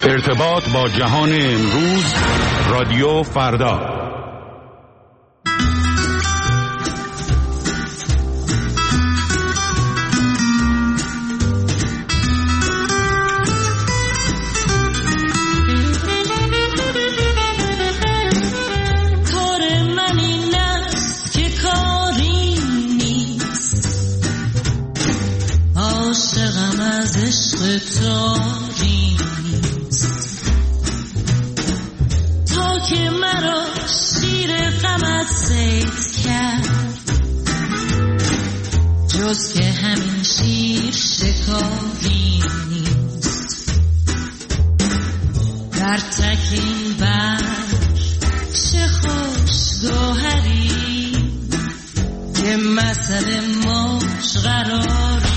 ارتباط با جهان امروز، رادیو فردا. تو که مرا شیر غمت صید کرد، جز که همین شیر شکاری نیست. در تکین برگ چه خوش گوهری که مثل موج قراری.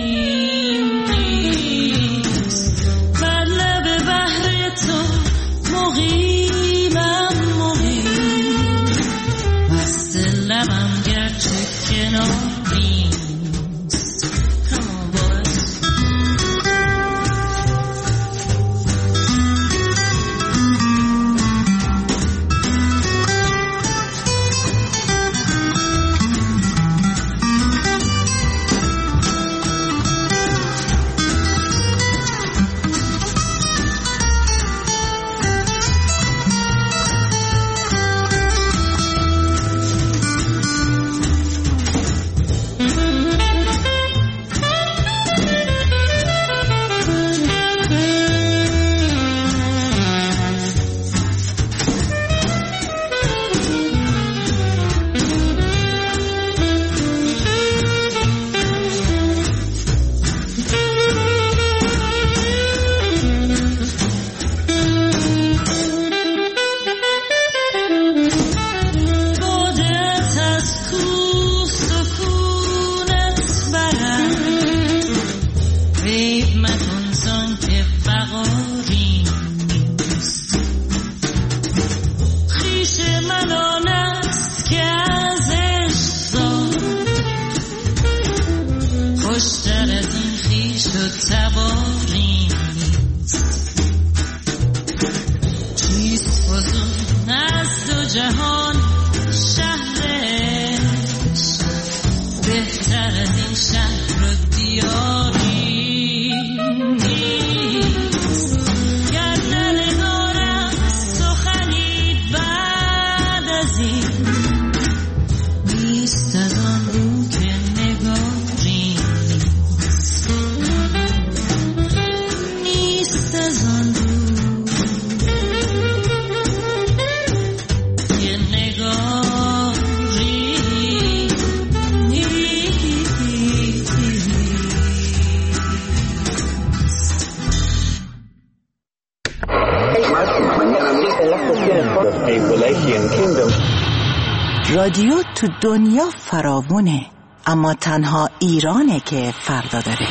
رادیو تو دنیا فراوونه، اما تنها ایرانه که فردا داره.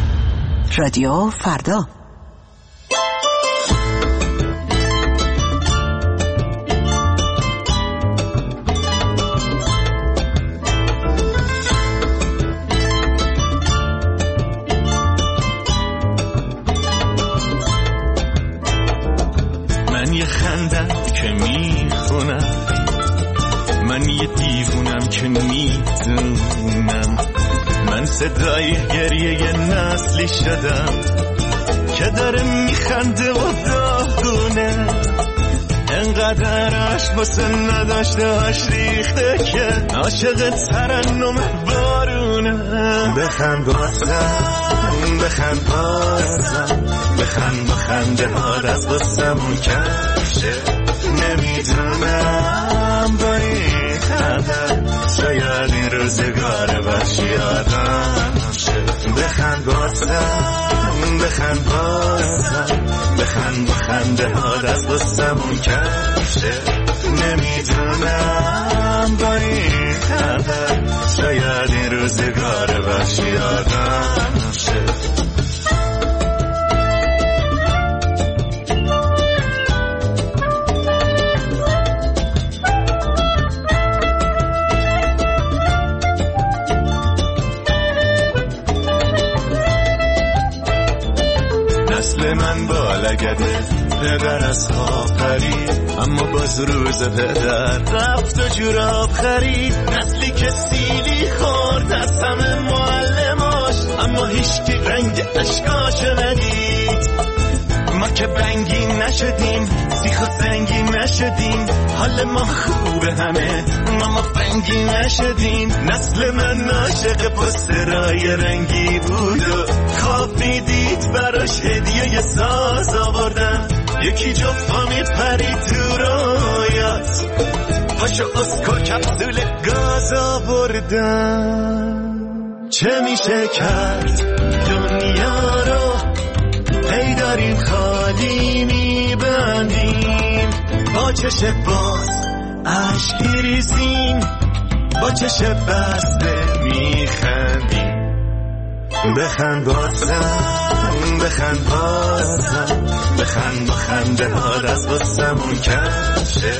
رادیو فردا. من یه خندم که میخونم، من یه دیوونم که میدونم، من صدای گریه یه نسلی شدم که داره میخنده و داغونه، انقدر عشق واسه نداشتهاش ریخته که عاشق ترنم بارونه. بخند بازم، بخند بازم، بخند با خنده ها دست بستمون کشه. نمیدونم با این خنده شاید این روزگار بخشی آدم شه. بخند بازم، بخند بازم، بخند با خنده ها دست بستمون کشه. نمیدونم با این خنده شاید این روزگار بخشی آدم شه. نسل من با لگده پدر از خواب پرید اما باز روز پدر رفت و جوراب خرید نسلی که سیلی خورد از همه معلماش اما هیچکی رنگ اشکاش ندید ما که بنگی نشدیم سیخ و سنگی نشدیم حال ما خوبه همه ما فنگی نشدیم نسل من عاشق پسترای رنگی بود و خواب میدید براش هدیه یه ساز آوردن یکی جفا میپرید تو رویات پاشو اسکو کپسول گاز آوردن چه میشه کرد دنیا رو هی داریم خالی میبندیم با چش باز عشق ریزیم با چش بسته میخندیم بخند بازم بخند بازم بخند با خنده ها دست بازمون کشه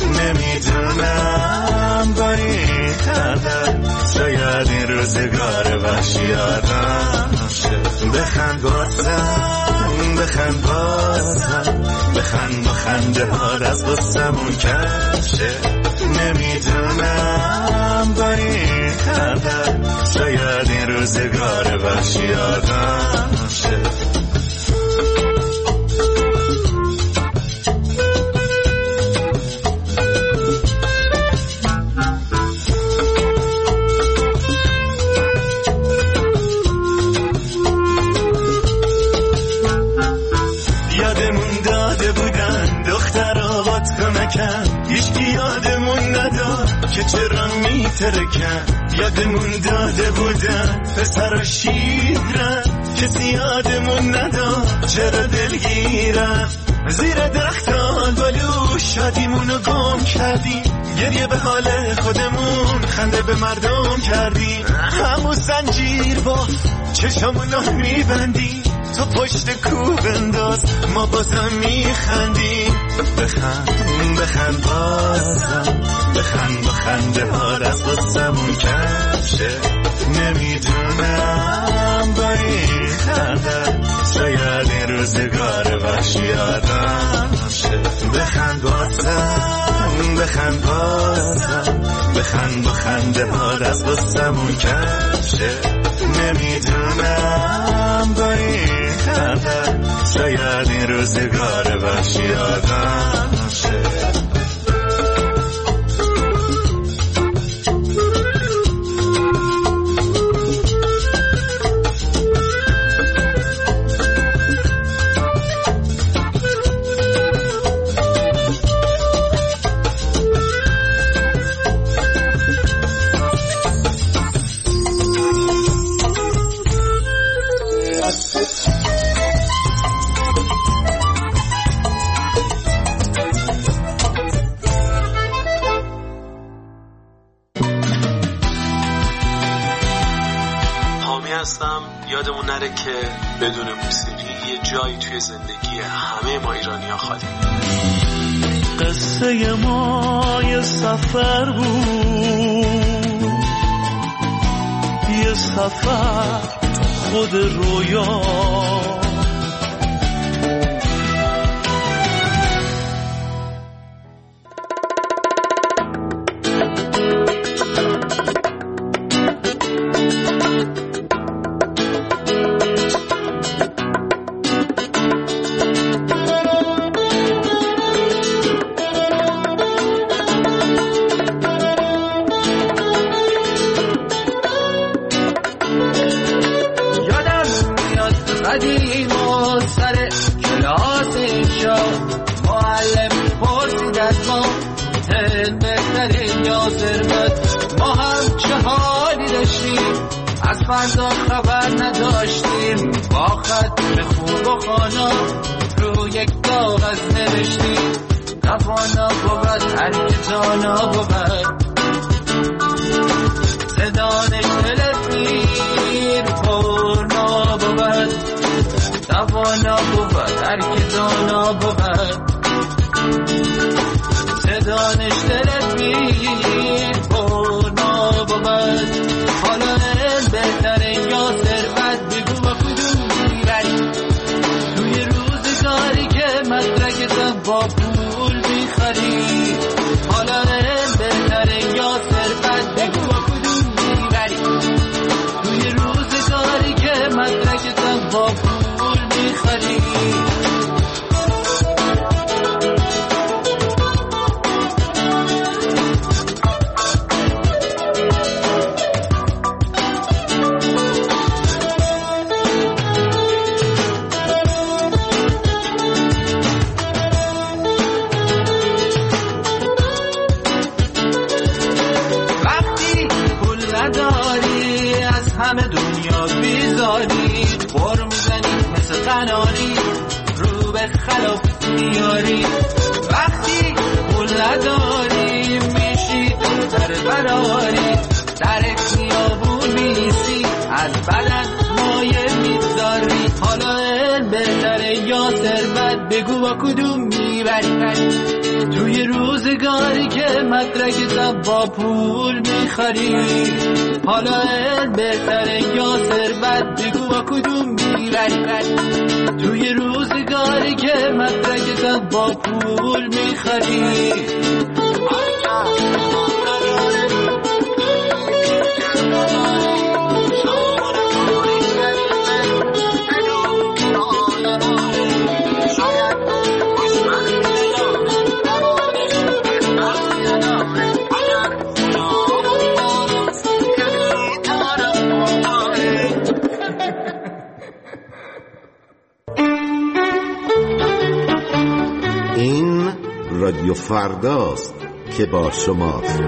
نمیدونم با این خنده شاید این روزگار وحشی آدم شه بخند بازم بخند بازم بخند با خنده ها دست بازمون کشه نمیدونم با این خنده شاید این روزگار وحشی آدم شه که چرا میترکن یادمون داده بودن پسر و شیرن کسی یادمون نداد چرا دلگیرن زیر درختان بالو شادیمونو گم کردیم گریه به حال خودمون خنده به مردم کردیم همون زنجیر با چشمونو میبندیم تو پشت کوب انداز ما بازم میخندیم بخند بازم بخند با خنده ها دست بازمون کشه نمیدونم با این خنده شاید این روزگار وحشی آدم شه بخند بازم بخند بازم بخند با خنده ها دست بازمون کشه نمیدونم با این خنده شاید این روزگار وحشی آدم شه یادمون نره که بدون موسیقی یه جایی توی زندگی همه ما ایرانی‌ها خالی. قصه ما یه سفر بود، یه سفر خود رویا، فردا خبر نداشتیم، با خط خوب و خانا رو یک کاغذ نوشتیم. توانا بود هر که دانا بود، زدانش دلتیر پرنا بود. توانا بود هر که دانا بود، زدانش دلتیر پرنا بود. حالا بهتره یا ثروت، بگو با کدوم میبری؟ توی با پول میخری. حالا بهتره یا ثروت، بگو با کدوم میبری؟ توی روزگاری که مدرکتم با پول میخری. همه دنیا بیزاری، بر میزنی مثل قناری، رو به خلاف میاری. وقتی پول نداری میشی در براری، در خیابون میسی از بدن مایه میذاری. حالا بهتره یا ثروت، بگو با کدوم میبری؟ توی روزگاری که مدرکتم با پول میخری. حالا بهتره یا ثروت، بگو با کدوم میبری؟ توی روزگاری که مدرکتم با پول میخری. این رادیو فرداست که با شماست.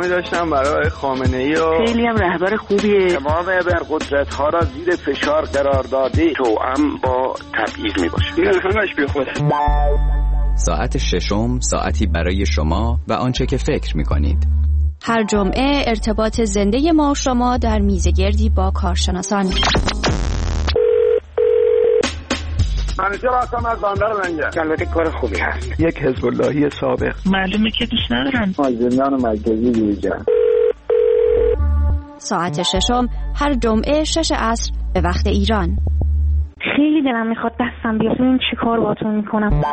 پیامی داشتم برای خامنه‌ای و خیلی هم رهبر خوبیه. تمام ابرقدرت‌ها را زیر فشار قرار داده توأم با تبعیض میباشه. این همش بی خوده. ساعت ششم ساعتی برای شما و آنچه که فکر می‌کنید. هر جمعه ارتباط زنده ما و شما در میزگردی با کارشناسان. منیجر هستم از بندر لنگر. البته کار خوبی هست. یک حزب اللهی سابق. معلومه که دوست ندارم. زندان مرکزی دیجان. ساعت ششم هر جمعه 6 عصر به وقت ایران. خیلی دلم میخواد دستم بیاد ببینم چی کار باهاتون میکنم.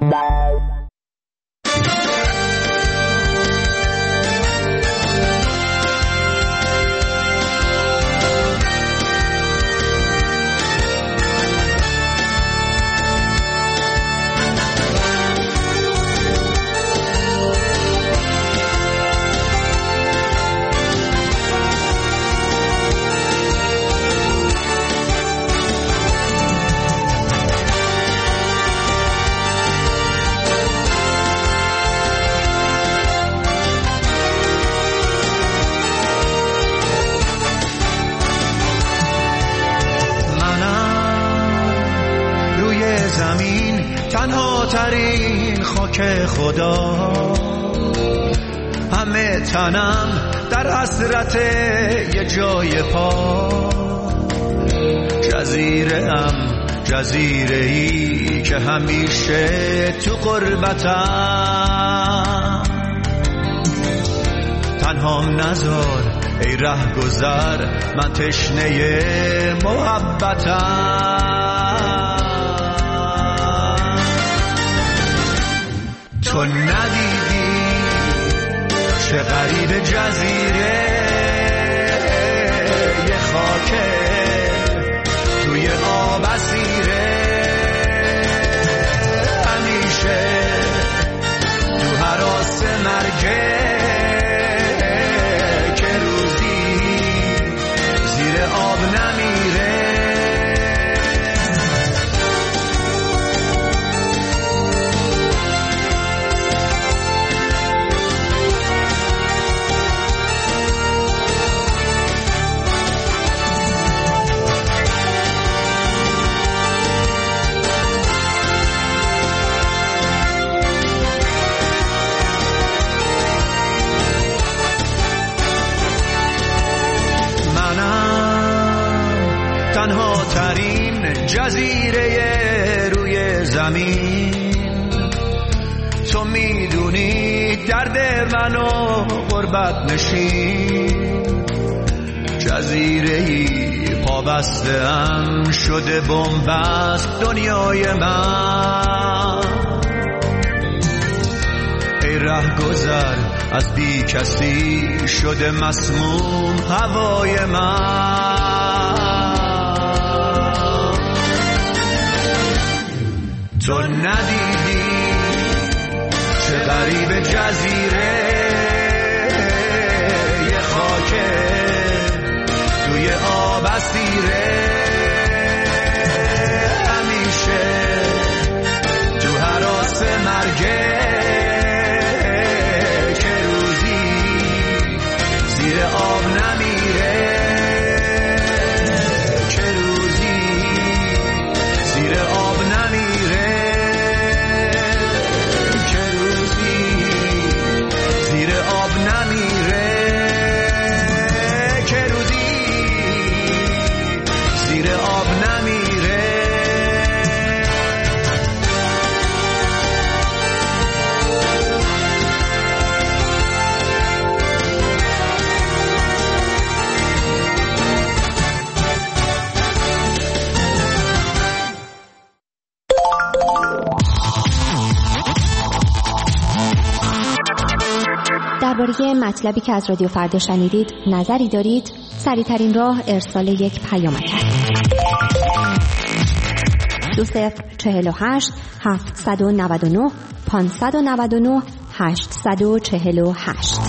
تنها ترین خاک خدا، همه تنم در حسرت یه جای پا. جزیره‌ای که همیشه تو غربتم. تنهام نذار ای رهگذر، من تشنه محبتم. تو ندیدی چه غریب جزیره، یه خاکه توی آب اسیره. همیشه تو هراس مرگه، که روزی زیر آب نمیره. تنها ترین جزیره روی زمین. تو میدونی درد منو غربت نشین. جزیره‌ای پابسته ام شده بنبست دنیای من. ای رهگذر از بی کسی شده مسموم هوای من. تو ندیدی چه غریب جزیره، یه خاکه توی آب اسیره. همیشه تو هراس مرگه، که روزی زیر آب نمیره. که روزی زیر آب نمیره. درباره مطلبی که از رادیو فردا شنیدید نظری دارید؟ سریع‌ترین راه ارسال یک پیامک است. 2048 799 599 848.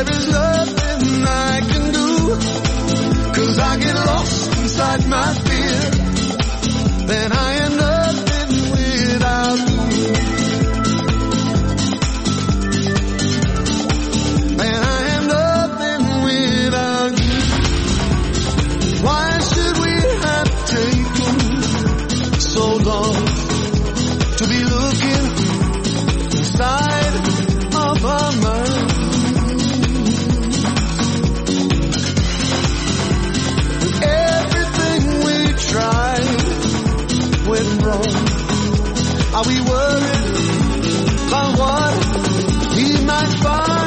there is nothing I can do, 'cause I get lost inside my fear. Then I am nothing without you. Then I am nothing without you. Why should we have taken so long to be looking inside of our mind? Everything we tried went wrong. Are we worried about what we might find?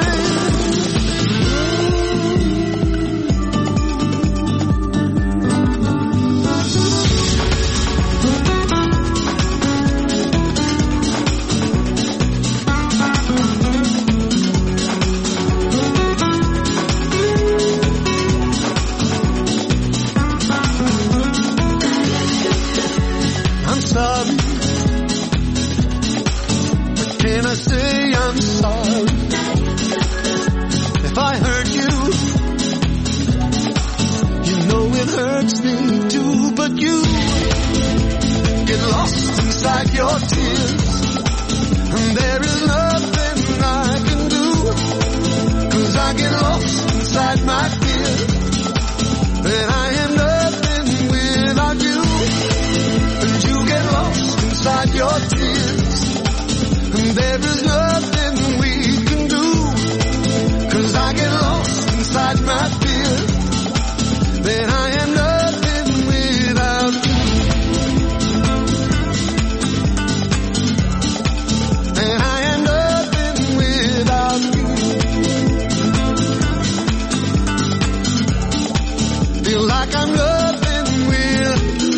I'm sorry, but can I say I'm sorry if I hurt you? You know it hurts me too, but you get lost inside your tears, and there is nothing I can do, 'cause I get lost inside my fear. Then I am nothing without you, and you get lost inside your tears, and there is nothing we can do, 'cause I get lost inside my fear. Then I am nothing without you. Then I am nothing without you. Feel like I'm nothing without you.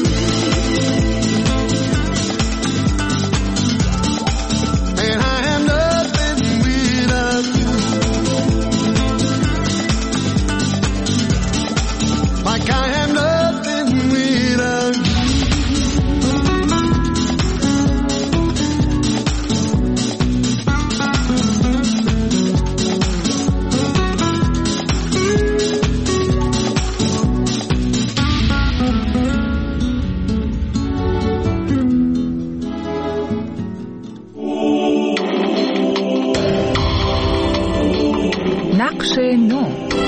And I am nothing without you. Like I am nothing without you. نقش نو.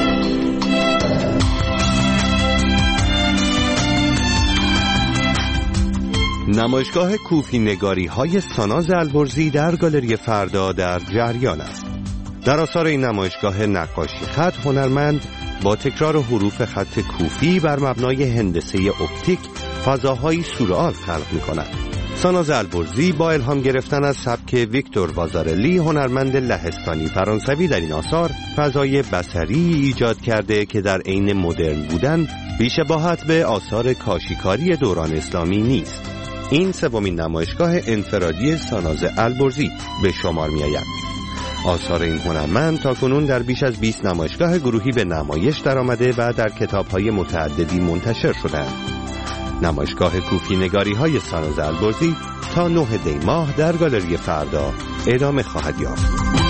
نمایشگاه کوفی نگاری های ساناز البرزی در گالری فردا در جریان است. در آثار این نمایشگاه نقاشی خط هنرمند با تکرار حروف خط کوفی بر مبنای هندسه اپتیک فضاهایی سورئال خلق می‌کند. ساناز البرزی با الهام گرفتن از سبک ویکتور وازارلی هنرمند لهستانی فرانسوی در این آثار فضای بصری ایجاد کرده که در عین مدرن بودن بی‌شباهت به آثار کاشیکاری دوران اسلامی نیست. این سومین نمایشگاه انفرادی ساناز البرزی به شمار می‌آید. آثار این هنرمند تاکنون در بیش از 20 نمایشگاه گروهی به نمایش درآمده و در کتاب‌های متعددی منتشر شده‌اند. نمایشگاه کوفی نگاری های ساناز البرزی تا 9 دی ماه در گالری فردا ادامه خواهد یافت.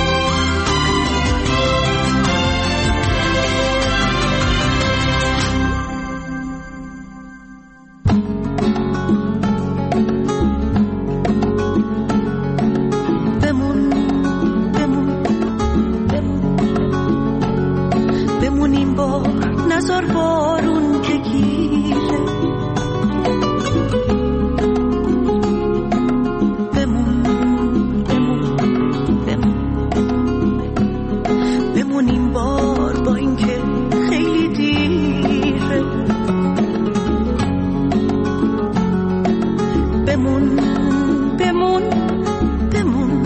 بمونیم بار نزار بارون که گیره، بمونیم بار با این که خیلی دیره. بمون بمون بمون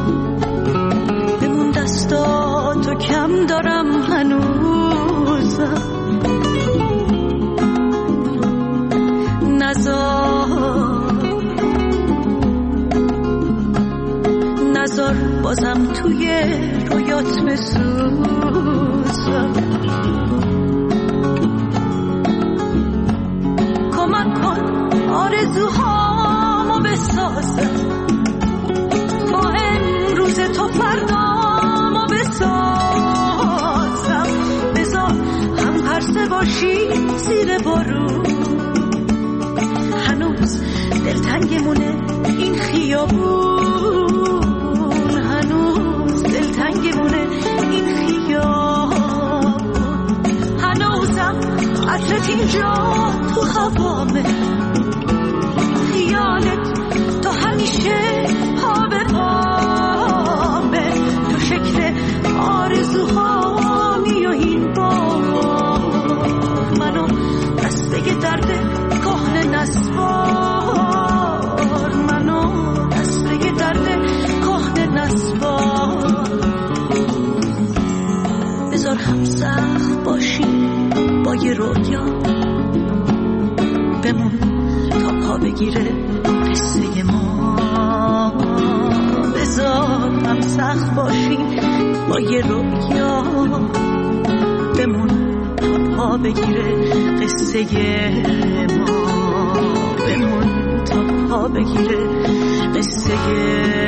بمون دستاتو کم دارم هنوزم، نزار بازم توی رویات بسوزم. کمک کن آرزوهامو بسازم، با امروز تو فردامو بسازم. باشی زیر بارون. هنوز دلتنگمونه این خیابون، هنوز دلتنگمونه این خیابون. هنوزم عطرت اینجا تو هوامه، خیالت تو همیشه پا به پامه، تو شکل آرزوهامی و این بار منو دسته درد کهنه نسوار، منو دسته درد کهنه نسوار. بذار هم سخت باشی با یه رویا، بمون تا پا بگیره قصه ما. بذار هم سخت باشی با یه رویا، بمون تا پا بگیره قصه ما. بمون تا پا بگیره قصه